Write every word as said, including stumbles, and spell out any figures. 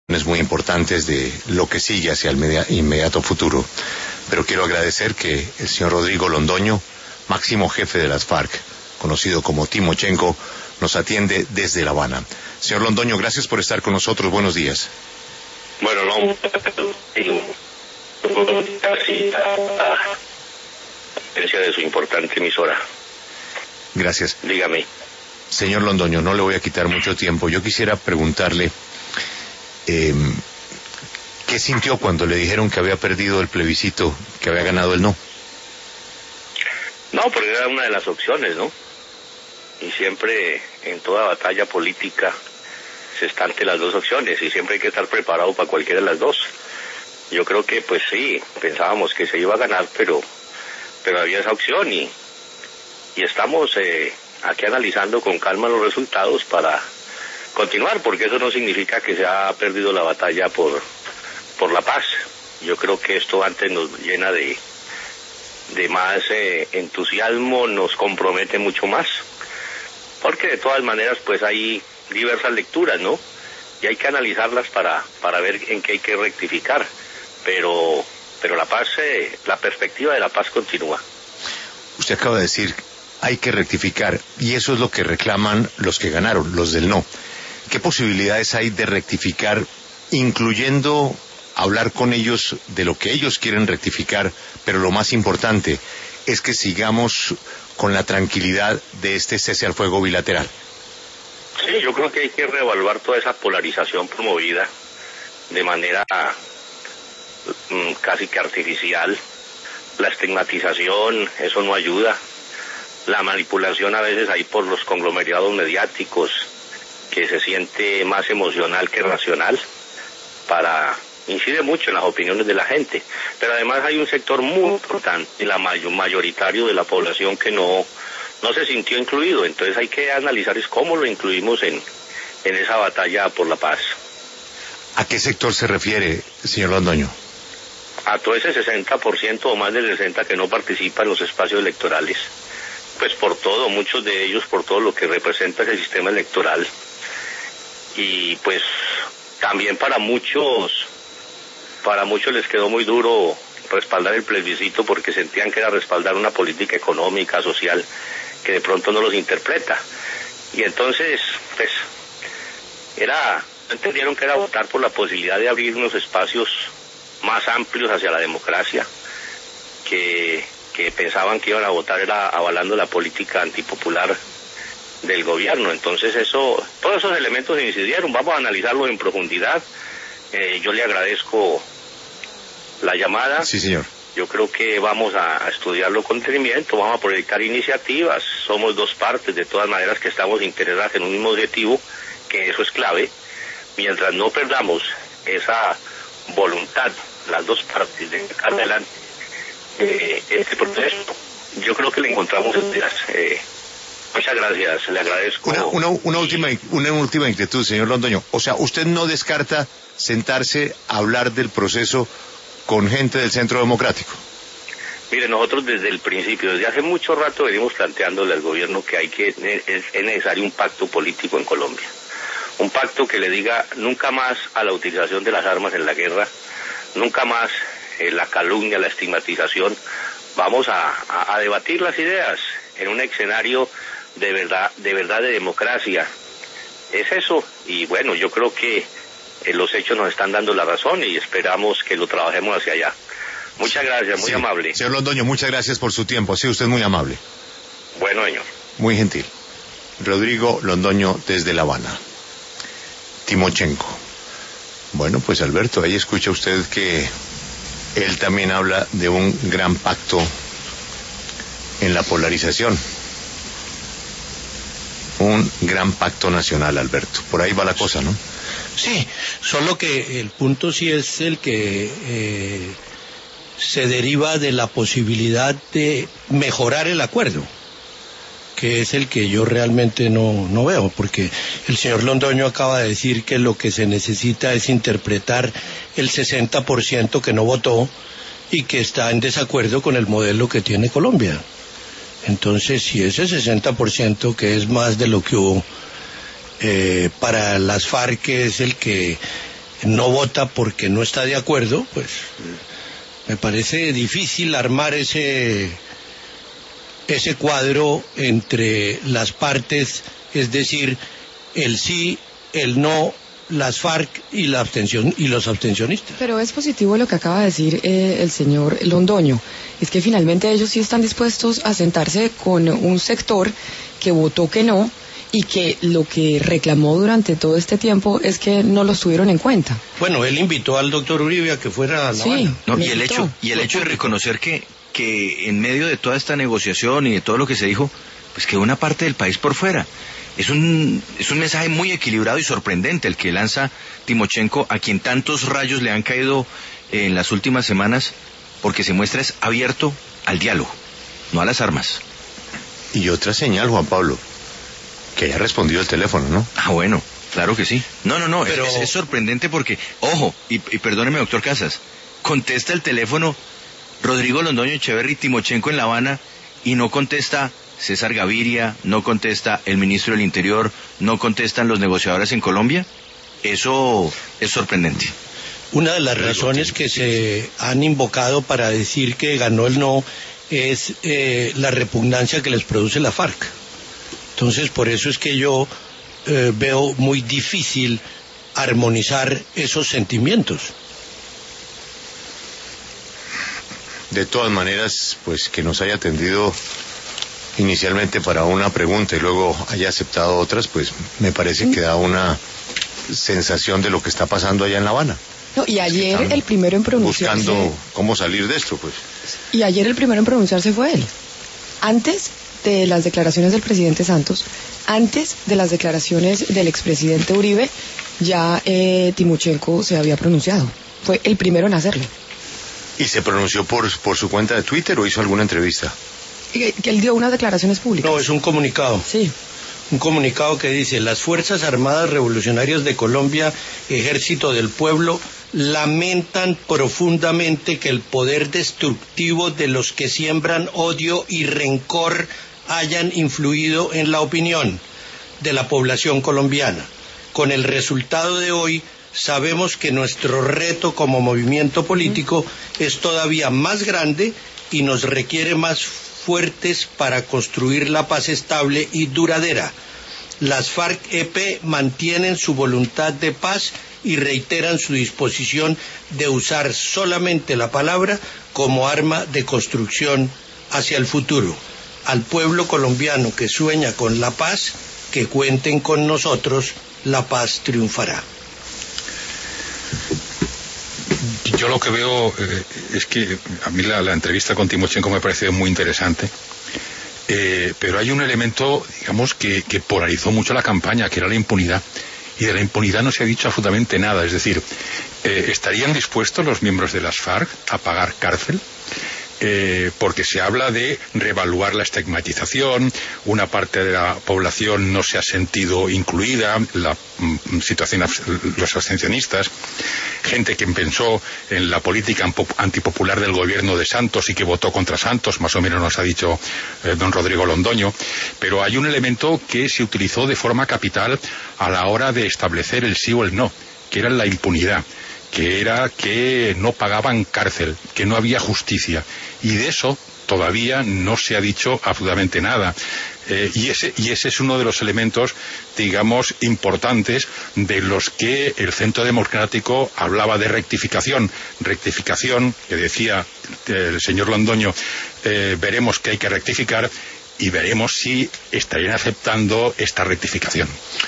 muy importantes de lo que sigue hacia el media, inmediato futuro. Pero quiero agradecer que el señor Rodrigo Londoño, máximo jefe de las FARC, conocido como Timochenko, nos atiende desde La Habana. Señor Londoño, gracias por estar con nosotros. Buenos días. Bueno, no. De su importante emisora. Gracias. Dígame. Señor Londoño, no le voy a quitar mucho tiempo. Yo quisiera preguntarle eh, ¿qué sintió cuando le dijeron que había perdido el plebiscito, que había ganado el no? No, porque era una de las opciones, ¿no? Y siempre en toda batalla política se está ante las dos opciones y siempre hay que estar preparado para cualquiera de las dos. Yo creo que pues sí, pensábamos que se iba a ganar, pero pero había esa opción y, y estamos eh, aquí analizando con calma los resultados para continuar, porque eso no significa que se ha perdido la batalla por, por la paz. Yo creo que esto antes nos llena de, de más eh, entusiasmo, nos compromete mucho más, porque de todas maneras pues hay diversas lecturas, ¿no? Y hay que analizarlas para, para ver en qué hay que rectificar, pero... pero la paz, eh, la perspectiva de la paz continúa. Usted acaba de decir, hay que rectificar, y eso es lo que reclaman los que ganaron, los del no. ¿Qué posibilidades hay de rectificar, incluyendo hablar con ellos de lo que ellos quieren rectificar, pero lo más importante es que sigamos con la tranquilidad de este cese al fuego bilateral? Sí, yo creo que hay que reevaluar toda esa polarización promovida de manera casi que artificial. La estigmatización, eso no ayuda. La manipulación a veces ahí por los conglomerados mediáticos, que se siente más emocional que racional, para incide mucho en las opiniones de la gente. Pero además hay un sector muy importante, la mayor, mayoritario de la población, que no no se sintió incluido. Entonces hay que analizar es cómo lo incluimos en, en esa batalla por la paz. ¿A qué sector se refiere, señor Londoño? A todo ese sesenta por ciento o más del sesenta por ciento que no participa en los espacios electorales, pues por todo, muchos de ellos por todo lo que representa ese sistema electoral. Y pues también para muchos, para muchos les quedó muy duro respaldar el plebiscito porque sentían que era respaldar una política económica, social, que de pronto no los interpreta. Y entonces, pues, era, entendieron que era votar por la posibilidad de abrir unos espacios más amplios hacia la democracia, que, que pensaban que iban a votar era avalando la política antipopular del gobierno. Entonces eso, todos esos elementos incidieron. Vamos a analizarlos en profundidad. Eh, yo le agradezco la llamada. Sí, señor. Yo creo que vamos a, a estudiarlo con detenimiento, vamos a proyectar iniciativas. Somos dos partes, de todas maneras, que estamos interesadas en un mismo objetivo, que eso es clave. Mientras no perdamos esa voluntad, las dos partes, de sacar adelante eh, este proceso, yo creo que le encontramos ideas. Eh, muchas gracias, le agradezco. Una, una, una, última, una última inquietud, señor Londoño. O sea, ¿usted no descarta sentarse a hablar del proceso con gente del Centro Democrático? Mire, nosotros desde el principio, desde hace mucho rato venimos planteándole al gobierno que hay que es, es necesario un pacto político en Colombia. Un pacto que le diga nunca más a la utilización de las armas en la guerra, nunca más eh, la calumnia, la estigmatización. Vamos a, a, a debatir las ideas en un escenario de verdad, de verdad de democracia. Es eso, y bueno, yo creo que eh, los hechos nos están dando la razón y esperamos que lo trabajemos hacia allá. Muchas gracias, muy sí. amable. Señor Londoño, muchas gracias por su tiempo, sí, usted es muy amable. Bueno, señor. Muy gentil. Rodrigo Londoño desde La Habana. Timochenko. Bueno, pues Alberto, ahí escucha usted que él también habla de un gran pacto en la polarización. Un gran pacto nacional, Alberto. Por ahí va la cosa, ¿no? Sí, solo que el punto sí es el que eh, se deriva de la posibilidad de mejorar el acuerdo, que es el que yo realmente no, no veo, porque el señor Londoño acaba de decir que lo que se necesita es interpretar el sesenta por ciento que no votó y que está en desacuerdo con el modelo que tiene Colombia. Entonces, si ese sesenta por ciento, que es más de lo que hubo, eh, para las FARC es el que no vota porque no está de acuerdo, pues me parece difícil armar ese ese cuadro entre las partes, es decir, el sí, el no, las FARC y la abstención y los abstencionistas. Pero es positivo lo que acaba de decir eh, el señor Londoño, es que finalmente ellos sí están dispuestos a sentarse con un sector que votó que no y que lo que reclamó durante todo este tiempo es que no los tuvieron en cuenta. Bueno, él invitó al doctor Uribe a que fuera a La Habana. Sí, no, y lo el invitó. hecho y el hecho de reconocer que que en medio de toda esta negociación y de todo lo que se dijo, pues quedó una parte del país por fuera. Es un, es un mensaje muy equilibrado y sorprendente el que lanza Timochenko, a quien tantos rayos le han caído en las últimas semanas, porque se muestra es abierto al diálogo, no a las armas. Y otra señal, Juan Pablo, que haya respondido el teléfono, ¿no? Ah, bueno, claro que sí. No, no, no, Pero... es, es sorprendente porque, ojo, y, y perdóneme, doctor Casas, contesta el teléfono Rodrigo Londoño Echeverri, Timochenko en La Habana, y no contesta César Gaviria, no contesta el ministro del Interior, no contestan los negociadores en Colombia. Eso es sorprendente. Una de las razones que se han invocado para decir que ganó el no es eh, la repugnancia que les produce la FARC. Entonces, por eso es que yo eh, veo muy difícil armonizar esos sentimientos. De todas maneras, pues que nos haya atendido inicialmente para una pregunta y luego haya aceptado otras, pues me parece que da una sensación de lo que está pasando allá en La Habana. No, y ayer el primero en pronunciarse... Buscando cómo salir de esto, pues. Y ayer el primero en pronunciarse fue él. Antes de las declaraciones del presidente Santos, antes de las declaraciones del expresidente Uribe, ya eh, Timochenko se había pronunciado. Fue el primero en hacerlo. ¿Y se pronunció por, por su cuenta de Twitter o hizo alguna entrevista? Que, que él dio unas declaraciones públicas. No, es un comunicado. Sí. Un comunicado que dice: las Fuerzas Armadas Revolucionarias de Colombia, Ejército del Pueblo, lamentan profundamente que el poder destructivo de los que siembran odio y rencor hayan influido en la opinión de la población colombiana. Con el resultado de hoy, sabemos que nuestro reto como movimiento político es todavía más grande y nos requiere más fuertes para construir la paz estable y duradera. Las FARC-E P mantienen su voluntad de paz y reiteran su disposición de usar solamente la palabra como arma de construcción hacia el futuro. Al pueblo colombiano que sueña con la paz, que cuenten con nosotros, la paz triunfará. Yo lo que veo eh, es que a mí la, la entrevista con Timochenko me pareció muy interesante, eh, pero hay un elemento, digamos, que, que polarizó mucho la campaña, que era la impunidad, y de la impunidad no se ha dicho absolutamente nada. Es decir, eh, ¿estarían dispuestos los miembros de las FARC a pagar cárcel? Eh, porque se habla de reevaluar la estigmatización, una parte de la población no se ha sentido incluida, la mm, situación, los abstencionistas, gente que pensó en la política antipopular del gobierno de Santos y que votó contra Santos, más o menos nos ha dicho eh, don Rodrigo Londoño, pero hay un elemento que se utilizó de forma capital a la hora de establecer el sí o el no, que era la impunidad, que era que no pagaban cárcel, que no había justicia, y de eso todavía no se ha dicho absolutamente nada. Eh, y, ese, y ese es uno de los elementos, digamos, importantes de los que el Centro Democrático hablaba de rectificación. Rectificación, que decía el señor Londoño, eh, veremos que hay que rectificar y veremos si estarían aceptando esta rectificación.